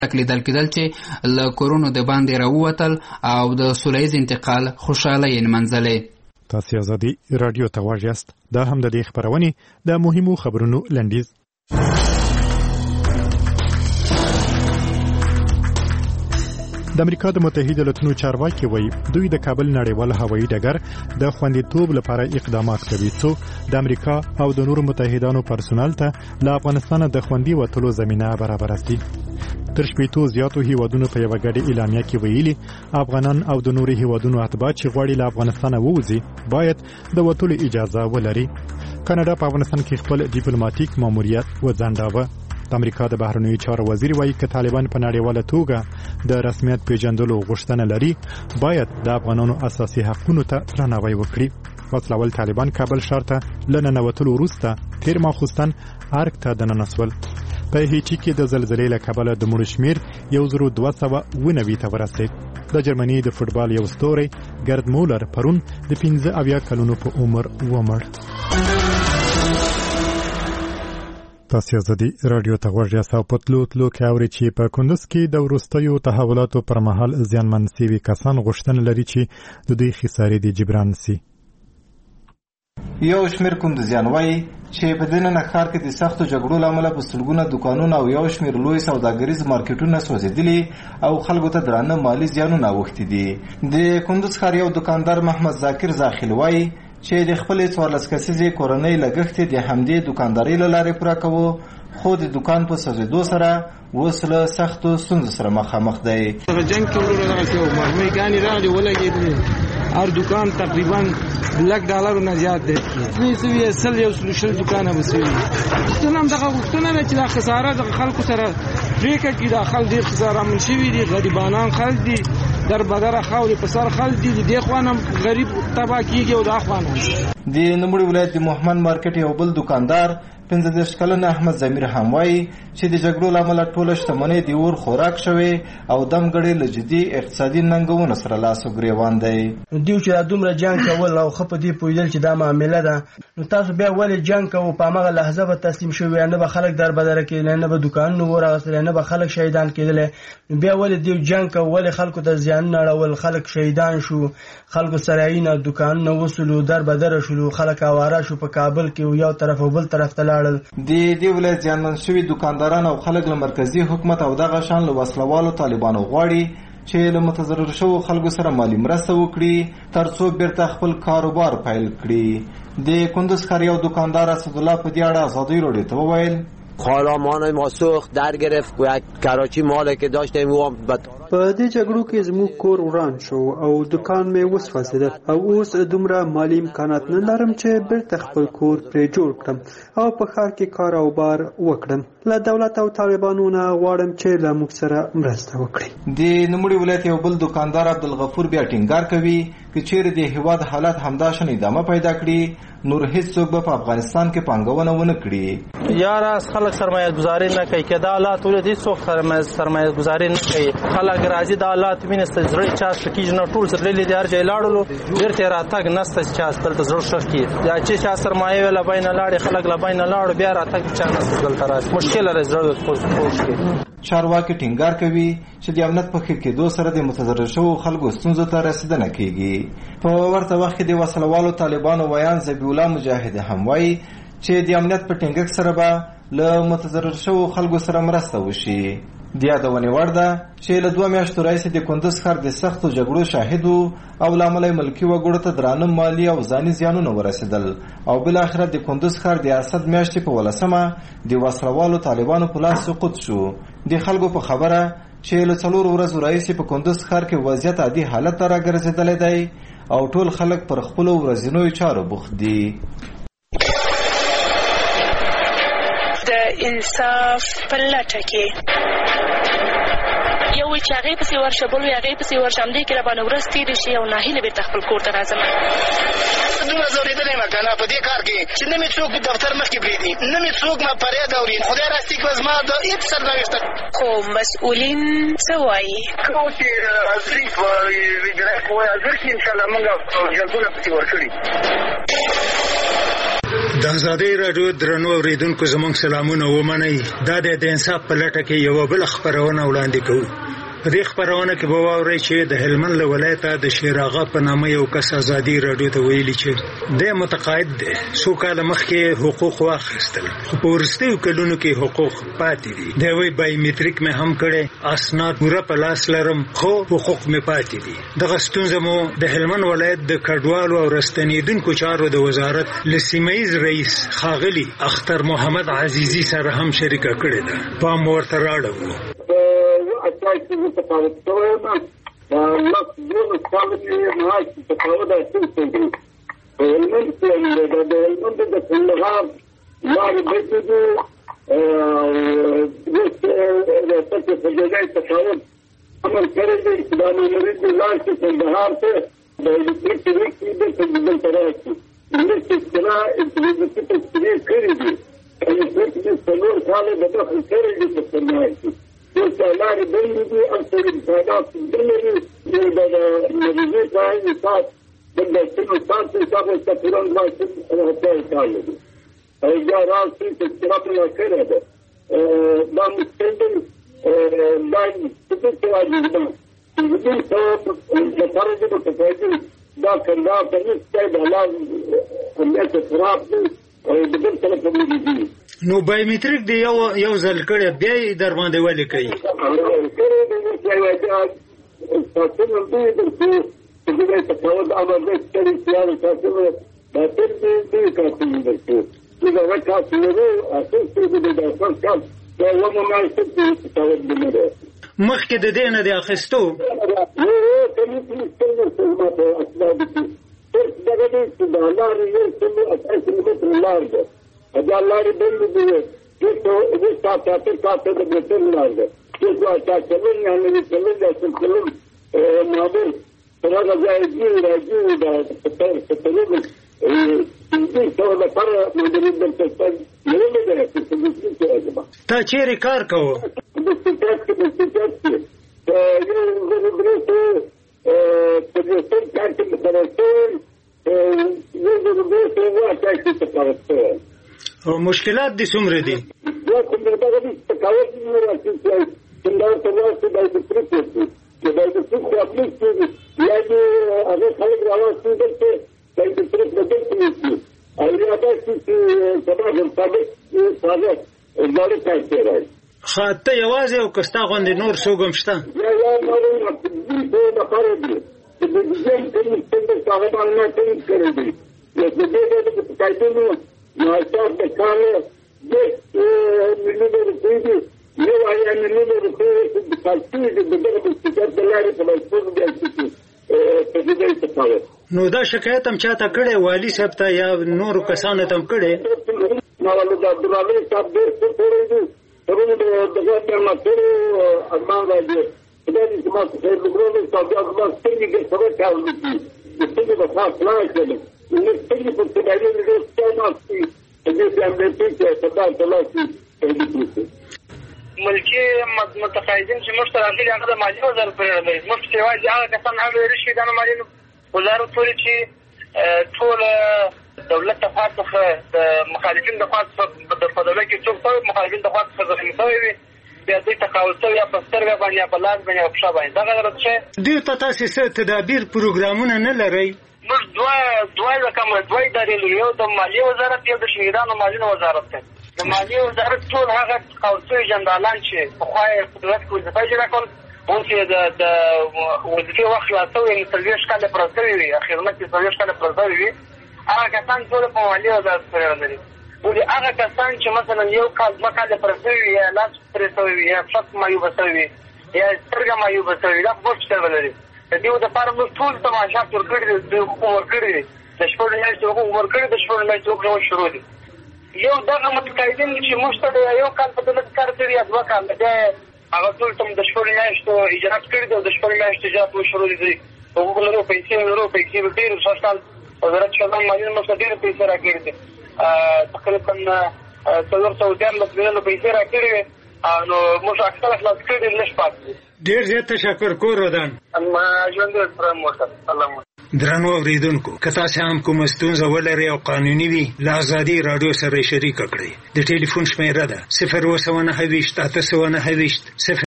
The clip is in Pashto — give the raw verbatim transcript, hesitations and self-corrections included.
لیدل کېدل چې له کورونو د باندې راووتل او د سوله ییز انتقال خوشحالۍ یې نمنځلې. تاسو ازادي رادیو ته غوږ یاست. دا هم د دې خبرونې د مهمو خبرونو لنډیز. د امریکا د متحده ایالاتو چارواکي وایي دوی د کابل نړیوال هوایي ډګر د خوندیتوب لپاره اقدامات کوي څو د امریکا او د نورو متحدانو پرسونل ته له افغانستان د خوندي وتلو زمينه برابر کړي. تر شپېتو زیاتو هیوادونو په یوه ګډه اعلامیه کې ویلي افغانان او د نورو هیوادونو اتباع چې غواړي له افغانستان ووځي باید د وتلو اجازه ولري. کاناډا په افغانستان کې خپل ډیپلوماټیک ماموریت وځنډاوه. د امریکا د بهرنیو چارو وزیر وایي چې طالبان په نړیواله توګه د رسمیت پیژندلو غوښتنه لري باید د افغانانو اساسي حقوقو ته درناوی وکړي. وسلوال طالبان کابل ښار ته له ننوتلو وروسته تیر ماخوستن ارګ ته دننه په هیچي کې د زلزلې له کبله د مړو شمیر یو زر دوه سوه اوه نوي ته ورسېد. د جرمني د فوټبال یو ستوری ګرد مولر پرون د پنځه اویا کلونو په عمر ومړ. تاسو ازادي رادیو ته غوږ یاست او په تلو تلو کې اورئ چې په کندز کې د وروستیو تحولاتو پر مهال زیانمن شوي کسان غوښتنه لري چې د دوی خسارې دې جبران شي. یو شمېر کندزیان وایي چې په دننه ښار کې د سختو جګړو له امله په سلګونه دوکانونه او یو شمېر لوی سوداګریز مارکیټونه سوځېدلي او خلکو ته درانه مالي زیانونه اوښتي دي. د کندز ښار یو دوکاندار محمد ذاکر زاخل وایي چې د خپلې څوارلس کسیزې کورنۍ لګښت د همدې دوکاندارۍ له لارې پوره کوو خو د دوکان په سوځېدو سره اوس له سختو ستونزو سره مخامخ دی. هغه جنګ کې ورو راغلی و مرمۍ ګانې راغلې ولګېدلې هر دوکان تقریبا لک ډالرو نه زیات دی. دوی سوي سل یو سلو شل دوکانه به سوي. غوښتنه هم دغه غوښتنه ده چې دا خساره د خلکو سره پرېکړه کړي. دا خلک ډېر خسارهمن شوي دي. غریبانان خلک دي در بدره خاورې په سر خلک دي. د دې خوا نه غریب تباه کېږي او دا خوا نه. د نوموړي ولایت د محمد مارکیټ یو بل دوکاندار پنځه دېرش کلن احمد ضمیر هم وایي چې د جګړو له امله ټوله شتمنۍ د اور خوراک شوې او دمګړې له جدي اقتصادي ننګونو سره لاس و ګرېوان دی. دوی چې دا دومره جنګ کول او ښه په دې پوهېدل چې دا معامله ده نو تاسو بیا ولې جنګ کوو؟ په همغه لحظه به تسلیم شوي نه به خلک در بدره کېدلی نه به دوکانونه اور اخیستلی نه به خلک شهیدان کېدلی. بیا ولې دوی جنګ کوو؟ ولې خلکو ته زیانونه اړول؟ خلک شهیدان شو، خلکو سرایونه دوکانونه وسولو، در بدره شولو، خلک اواره شو. په کابل کې یو طرف او بل طرف ته لاړل. د دې ولایت زیانمن شوي دوکانداران او خلک له مرکزي حکومت او دغه شان له وسلوالو طالبانو غواړي چې له متضرر شوو خلکو سره مالي مرسته وکړي تر څو بیرته خپل کاروبار پیل کړي. د کندز ښار یو دوکاندار اسدالله په دې اړه ازادي راډیو ته وویل خالامان ما سوخت در گرفت کراچی مال که داشتیم و په دې جګړو کې زموږ کور وران شو او دکان مې وسوځید او اوس دومره مالی امکانات نه لرم چې بیرته خپل کور پرې جوړ کړم او په ښار کې کاروبار وکړم. له دولت او طالبانو نه غواړم چې له موږ سره مرسته وکړي. د نوموړي ولایت یو بل دوکاندار عبدالغفور بیا ټینګار کوي چې چیرې د هیواد حالات همداشان ادامه پیدا کړي نور هیڅوک به په افغانستان کې پانګونه ونه کړي. یاره خلک سرمایه گذاري نه کوي که دا حالات ولې هیڅوک سرمایه گذاري نه کوي. خلک راځي دا حالات وینسته زړه چا سکیږي نه ټول سره دې هر ځای لاړلو بیرته راتګ نسته چې چا دلته زړه شخ کی دا چې چا سرمایه ولا بین لاړې خلک لا بین لاړ بیا راتګ چا نسته دلته راځي مشکل لري زړه پوښ کی. چارواکي ټینګار کوي چې د امنیت په ښه کېدو سره د متضرر شوو خلکو ستونزو ته رسیدنه کیږي. په ورته وخت کې د وسلوالو طالبانو ویان ذبیح الله مجاهد هم وایي چې د امنیت په ټینګښت سره به له متضرر شوو خلکو سره مرسته وشي. د یادونې وړ ده چې له دوه میاشتو راهیسې د کندز ښار د سختو جګړو شاهد و او له امله ملکي وګړو ته درانه مالي او ځاني زیانونه ورسېدل او بالاخره د کندز ښار د اسد میاشتې په ولسمه د وسلوالو طالبانو په لاس سقوط شو. د خلکو په خبره چې له څلورو ورځو راهیسې په کندز ښار کې وضعیت عادي حالت ته راګرځېدلی دی او ټول خلک پر خپلو ورځنیو چارو بوخت دي. د انصاف په لټه کې یو چې هغې پسې ورشه بل وي هغې پسې ورشه همدې کې راباندې ورځ تېرې شي او ناهیله بېرته خپل کور ته راځم. دومره ځورېدلی یم که نه په دې کار کې چې نه مې څوک دفتر مخکې پرېږدي نه مې څوک ما فریاد اوري. خدای راستي کړه زما د هېڅ سر نه ویښته خو مسؤلین څه وایي کوم چې حاضري په اجرایه قوه حاضر کړي انشاءالله موږ جلبونه پسې ورکړي. د ازادۍ راډیو درنو اورېدونکو زموږ سلامونه ومنئ. دا د انصاف په لټه کې یوه بله خپرونه وړاندې کوو. په دې خپرونه کې به واورئ چې د هلمند له ولایته د شیر آغا په نامه یو کس ازادي راډیو ته ویلي چې دی متقاعد دی، څو کاله مخکې حقوق واخیستل، خو په وروستیو کلونو کې حقوق پاتې دي. دی وایي بایومټریک مې هم کړی، اسناد پوره په لاس لرم، خو حقوق مې پاتې دي. دغه ستونزه مو د هلمند ولایت د کډوالو او راستنېدونکو چارو د وزارت له سیمه ییز رئیس ښاغلي اختر محمد عزیزي سره هم شریکه کړې ده. پام ورته راړوو. Atlaisy wytapałe całe na złożę sprawy nie ma wytapałe da wszystko. Element plende da element da kullar lar betidu jest takie podzielenie wytapałe amal kerede istidamı merid lar ki sendahar se da elektrik elektrik de sendahar tarafı. Elektrik sena elektrik istidamı kerede elektrik de sendahar kale da kerede sendahar. This lari belli di aksari bisaydat belli da da nabiyyi sahibi saat bende sinu saat sahibi sakuran vasıf hatta italedi. Ya rasi tekrar kerede. Ben istedim ben tutup acıdım. Bizim sabah yaparız bu tefekkür da kanda tenis kayda Allah annete farabı بدل تلفون دي. نو بایومټریک دی یو یو ځل کړه بیا یې در باندې ولې کوي؟ مخکې د دې نه دی اخیستو؟ Dağları yersini esasını getirirlerdi. Dağları belli diye. Bir saat tatır tatırda getirirlerdi. Bir saat tatırın yani bir kılın yaşın kılın mağdur. Sıra gazaya giyle giyle sıtırın. Bir sonra para müdüründen sesten yeni mi gerekti? Sıkıntı ki acaba? Ta çeyri kar kavu? Sıkıntı ki sıkıntı ki. Yine birisi Türkistan kentini sarasın. او مشکلات دي څومره دي؟ دا کوم دا غوډي تکاوت نه راځي چې څنګه تاسو د دې پروسې چې د دې څه خپل څه یا دې هغه خلک راوځي چې د دې پروسې د دې څه او یا دا چې سبا د صادق صادق ځاله کوي راځي. خاطه یوازې او کستا غوندې نور څوګم شته؟ یا یا نو دې د پاره دي د دې څنګه څنګه صاحبان نه څنګه کړی د دې د کایتونو ناصر د کاله د ملي رسېدي یو آیا ملي رسېدي د پالتي د دغه د سپیکر د لارې په لاسو د اړتیا په دې ته پاوه. نو دا شکایت هم چاته کړي والی صاحب ته یا نور کسانو ته هم کړي؟ نو د عبدالله صاحب ډېر څه کړی دي ورونه دغه د ماتورو ارمان راځي دا چې ما څه د ګورو صاحب هغه څنګه کې سره کاوه دي د څه په خاص نه کړي نو څنګه په دې باندې د څه ملکی متقاعدین چې موږ ته راغلي هغه د مالیې وزارت پورې اړه لري. موږ یوازې هغه کسان هم ویل شوي دا د مالیې وزارت پورې چې ټول دولت د خوا څخه د مخالفین د خوا څخه په دولت کې څوک شوي مخالفین د خوا څخه زخمي شوي وي بیا دوی تقاعد شوي یا په سترګه باندې یا په لاس باندې یا په پښه باندې دغه غرض شی دوی ته تاسې څه تدابیر پروګرامونه نه لرئ؟ موږ دوه دوه رقم دوه ادارې لرو یو د مالیې وزارت یو د شهیدانو مالیې وزارت دی. د مالیې وزارت ټول هغه تقاعد شوي جنرالان چې پخوا یې په دولت کې وظیفه اجرا کول اوس یې د وظیفې وخت خلاص شوی یعنې څلوېښت کاله پوره شوي وي خدمت یې څلوېښت کاله پوره شوي وي هغه کسان ټول په مالیې وزارت پورې اړه لري. ولې هغه کسان چې مثلا یو کال دوه کاله پوره شوي وي یا لاس پرې شوی وي یا پښه معیوبه شوې وي یا سترګه معیوبه شوې وي دا په موږ څه لري. د دې لپاره موږ ټول تماشات ورکړي دي حقوق ورکړي دي د شپږ میاشتې حقوق ورکړي د شپږ میاشتې حقوق شروع دي. یو دغه متقاعدین چې موږ ته یو کال په دولت کار کوي یا دوه کال بیا هغه ټول ته د شپږ میاشتو اجرات کړي دي او د شپږ میاشتې اجرات شروع دي حقوق لرو پیسې لرو پیسې ډېر سوشل وزارت شمال مالیې موږ ته ډېر پیسې راکړي دي تقریبا څلور سوه دیارلس میلیونه پیسې راکړي وي نو موږ اکثره خلاص کړي دي لږ پاتې دي. ډېر زیات تشکر کور ودان ما ژوند درم وکړ. الله درنو اوریدونکو که تاسو هم کوم ستونزه ولرئ او قانوني وي له ازادي رادیو سره شریک کړئ. د ټلیفون شمیره ده صفر اووه نهه ویشت اته سوه نهه ویشت